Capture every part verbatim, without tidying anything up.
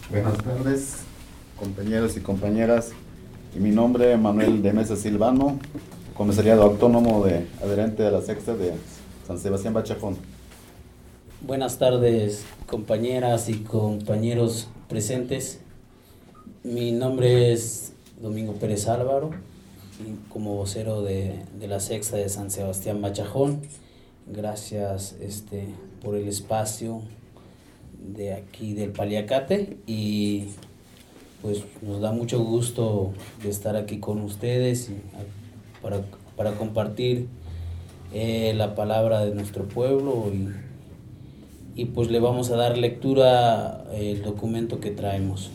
Buenas tardes, compañeros y compañeras. Y mi nombre es Manuel de Mesa Silvano, comisariado autónomo de adherente a la sexta de San Sebastián Bachajón. Buenas tardes, compañeras y compañeros presentes. Mi nombre es Domingo Pérez Álvaro, y como vocero de, de la sexta de San Sebastián Bachajón. Gracias este, por el espacio de aquí del Paliacate, y pues nos da mucho gusto de estar aquí con ustedes y, para, para compartir eh, la palabra de nuestro pueblo, y, y pues le vamos a dar lectura al documento que traemos.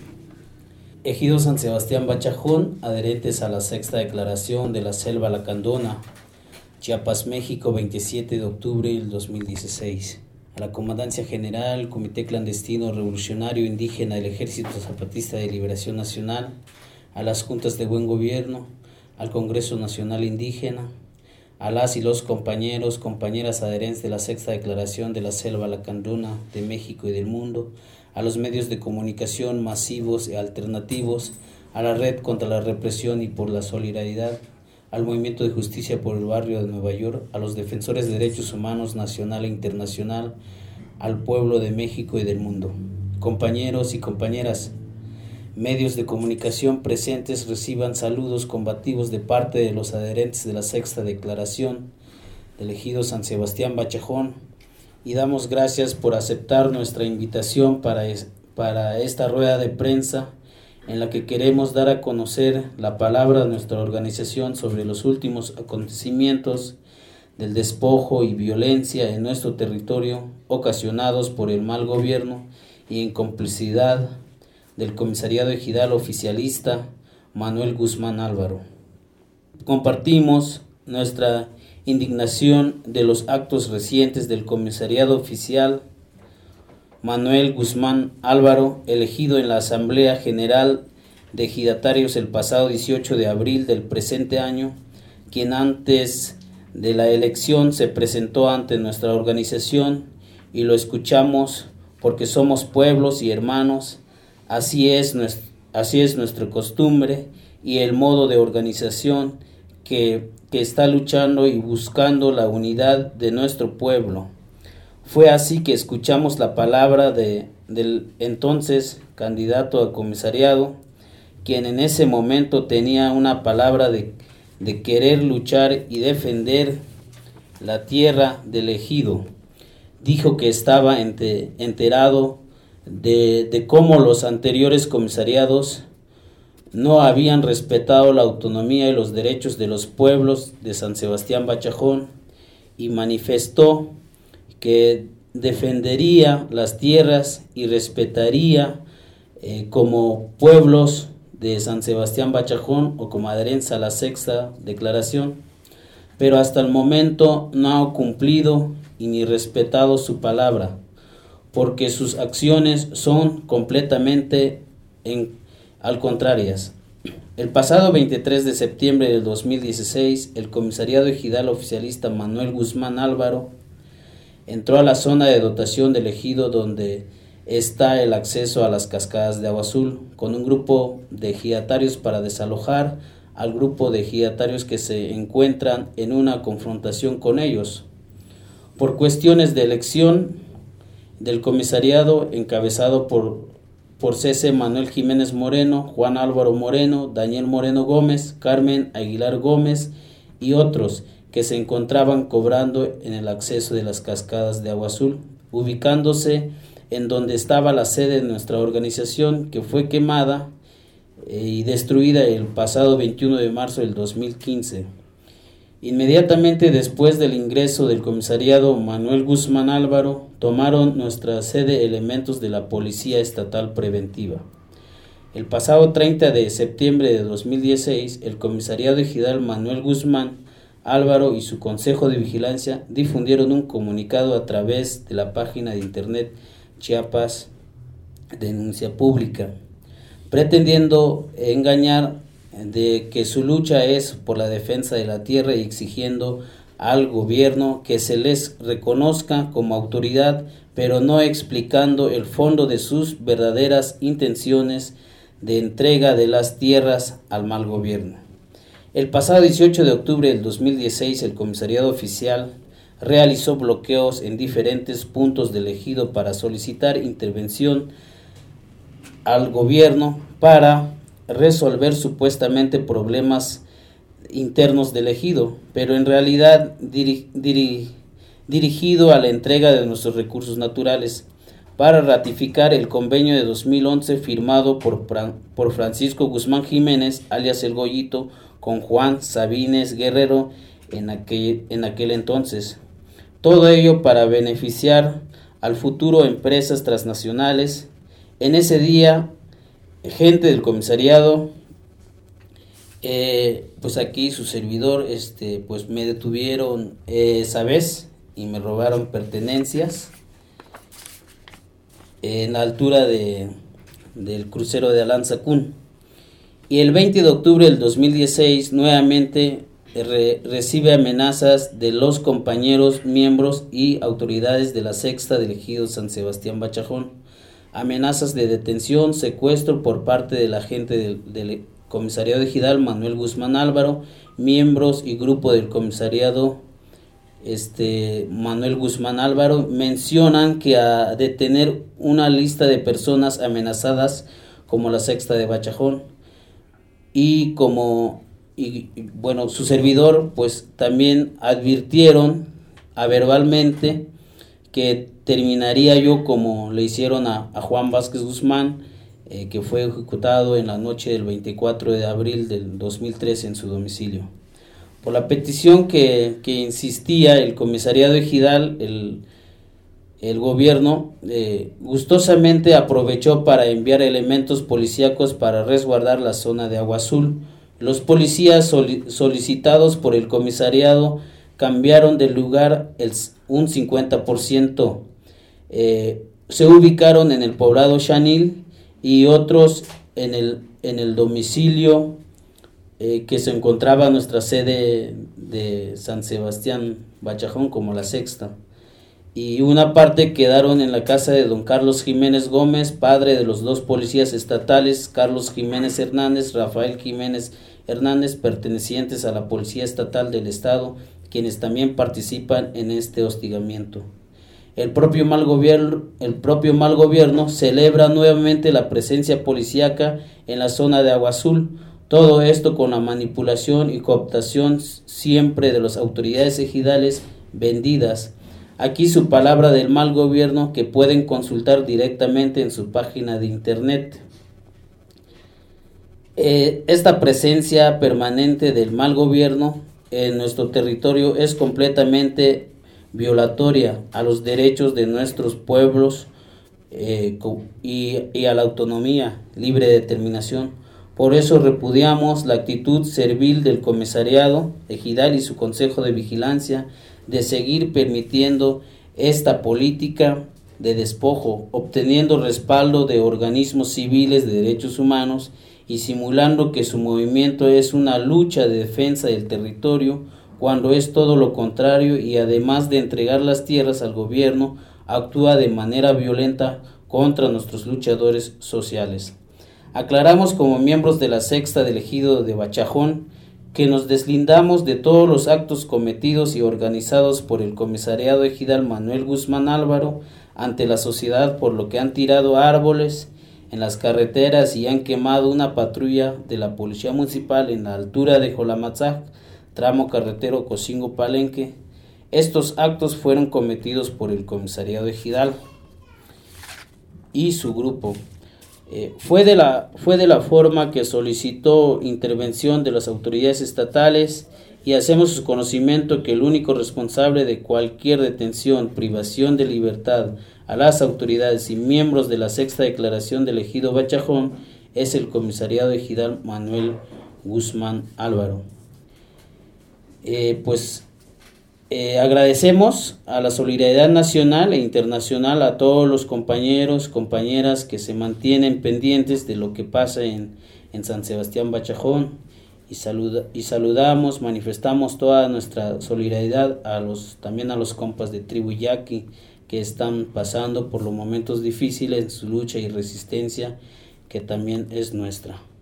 Ejido San Sebastián Bachajón, adherentes a la sexta declaración de la Selva Lacandona, Chiapas, México, veintisiete de octubre del dos mil dieciséis. A la Comandancia General, Comité Clandestino Revolucionario Indígena del Ejército Zapatista de Liberación Nacional, a las Juntas de Buen Gobierno, al Congreso Nacional Indígena, a las y los compañeros, compañeras adherentes de la sexta declaración de la Selva Lacandona de México y del mundo, a los medios de comunicación masivos y alternativos, a la Red contra la Represión y por la Solidaridad, al Movimiento de Justicia por el Barrio de Nueva York, a los defensores de derechos humanos nacional e internacional, al pueblo de México y del mundo. Compañeros y compañeras, medios de comunicación presentes, reciban saludos combativos de parte de los adherentes de la sexta declaración del Ejido San Sebastián Bachajón, y damos gracias por aceptar nuestra invitación para, es, para esta rueda de prensa, en la que queremos dar a conocer la palabra de nuestra organización sobre los últimos acontecimientos del despojo y violencia en nuestro territorio ocasionados por el mal gobierno y en complicidad del comisariado ejidal oficialista Manuel Guzmán Álvaro. Compartimos nuestra indignación de los actos recientes del comisariado oficial Manuel Guzmán Álvaro, elegido en la Asamblea General de Ejidatarios el pasado dieciocho de abril del presente año, quien antes de la elección se presentó ante nuestra organización y lo escuchamos porque somos pueblos y hermanos. Así es, así es nuestra costumbre y el modo de organización que, que está luchando y buscando la unidad de nuestro pueblo. Fue así que escuchamos la palabra de, del entonces candidato a comisariado, quien en ese momento tenía una palabra de, de querer luchar y defender la tierra del ejido. Dijo que estaba ente, enterado de, de cómo los anteriores comisariados no habían respetado la autonomía y los derechos de los pueblos de San Sebastián Bachajón, y manifestó que defendería las tierras y respetaría eh, como pueblos de San Sebastián Bachajón o como adherentes a la sexta declaración, pero hasta el momento no ha cumplido y ni respetado su palabra, porque sus acciones son completamente en, al contrarias. El pasado veintitrés de septiembre del dos mil dieciséis, el comisariado ejidal oficialista Manuel Guzmán Álvaro entró a la zona de dotación del ejido donde está el acceso a las cascadas de Agua Azul con un grupo de ejidatarios para desalojar al grupo de ejidatarios que se encuentran en una confrontación con ellos. Por cuestiones de elección del comisariado encabezado por, por C C Manuel Jiménez Moreno, Juan Álvaro Moreno, Daniel Moreno Gómez, Carmen Aguilar Gómez y otros, que se encontraban cobrando en el acceso de las cascadas de Agua Azul, ubicándose en donde estaba la sede de nuestra organización, que fue quemada eh, y destruida el pasado veintiuno de marzo del dos mil quince. Inmediatamente después del ingreso del comisariado Manuel Guzmán Álvaro, tomaron nuestra sede elementos de la Policía Estatal Preventiva. El pasado treinta de septiembre de dos mil dieciséis, el comisariado ejidal Manuel Guzmán Álvaro y su Consejo de Vigilancia difundieron un comunicado a través de la página de internet Chiapas Denuncia Pública, pretendiendo engañar de que su lucha es por la defensa de la tierra y exigiendo al gobierno que se les reconozca como autoridad, pero no explicando el fondo de sus verdaderas intenciones de entrega de las tierras al mal gobierno. El pasado dieciocho de octubre del dos mil dieciséis, el comisariado oficial realizó bloqueos en diferentes puntos del ejido para solicitar intervención al gobierno para resolver supuestamente problemas internos del ejido, pero en realidad diri, diri, dirigido a la entrega de nuestros recursos naturales, para ratificar el convenio de dos mil once firmado por, por Francisco Guzmán Jiménez, alias El Goyito, con Juan Sabines Guerrero en aquel, en aquel entonces. Todo ello para beneficiar al futuro empresas transnacionales. En ese día, gente del comisariado, eh, pues aquí su servidor, este, pues me detuvieron eh, esa vez y me robaron pertenencias en la altura de, del crucero de Alanzacún. Y el veinte de octubre del dos mil dieciséis nuevamente re, recibe amenazas de los compañeros, miembros y autoridades de la sexta del ejido San Sebastián Bachajón. Amenazas de detención, secuestro por parte del agente del, del comisariado ejidal Manuel Guzmán Álvaro, miembros y grupo del comisariado este, Manuel Guzmán Álvaro mencionan que a detener una lista de personas amenazadas como la sexta de Bachajón. Y como, y, y, bueno, su servidor, pues también advirtieron a verbalmente que terminaría yo como le hicieron a, a Juan Vázquez Guzmán, eh, que fue ejecutado en la noche del veinticuatro de abril del dos mil trece en su domicilio. Por la petición que, que insistía el comisariado ejidal, el, el gobierno eh, gustosamente aprovechó para enviar elementos policíacos para resguardar la zona de Agua Azul. Los policías soli- solicitados por el comisariado cambiaron de lugar el, un cincuenta por ciento. Eh, se ubicaron en el poblado Chanil y otros en el, en el domicilio eh, que se encontraba nuestra sede de San Sebastián Bachajón como la sexta. Y una parte quedaron en la casa de don Carlos Jiménez Gómez, padre de los dos policías estatales, Carlos Jiménez Hernández, Rafael Jiménez Hernández, pertenecientes a la Policía Estatal del Estado, quienes también participan en este hostigamiento. El propio mal gobierno, el propio mal gobierno celebra nuevamente la presencia policíaca en la zona de Agua Azul, todo esto con la manipulación y cooptación siempre de las autoridades ejidales vendidas. Aquí su palabra del mal gobierno que pueden consultar directamente en su página de internet. Eh, esta presencia permanente del mal gobierno en nuestro territorio es completamente violatoria a los derechos de nuestros pueblos eh, y, y a la autonomía, libre determinación. Por eso repudiamos la actitud servil del comisariado ejidal y su consejo de vigilancia de seguir permitiendo esta política de despojo, obteniendo respaldo de organismos civiles de derechos humanos y simulando que su movimiento es una lucha de defensa del territorio, cuando es todo lo contrario, y además de entregar las tierras al gobierno, actúa de manera violenta contra nuestros luchadores sociales. Aclaramos como miembros de la sexta del ejido de Bachajón que nos deslindamos de todos los actos cometidos y organizados por el comisariado ejidal Manuel Guzmán Álvaro ante la sociedad, por lo que han tirado árboles en las carreteras y han quemado una patrulla de la policía municipal en la altura de Jolamatzac, tramo carretero Cocingo-Palenque. Estos actos fueron cometidos por el comisariado ejidal y su grupo. Eh, fue, de la, fue de la forma que solicitó intervención de las autoridades estatales y hacemos su conocimiento que el único responsable de cualquier detención, privación de libertad a las autoridades y miembros de la sexta declaración del ejido Bachajón es el comisariado ejidal Manuel Guzmán Álvaro. Eh, pues Eh, agradecemos a la solidaridad nacional e internacional, a todos los compañeros, compañeras que se mantienen pendientes de lo que pasa en, en San Sebastián Bachajón, y, saluda, y saludamos, manifestamos toda nuestra solidaridad a los, también a los compas de Tribu Yaqui que están pasando por los momentos difíciles en su lucha y resistencia, que también es nuestra.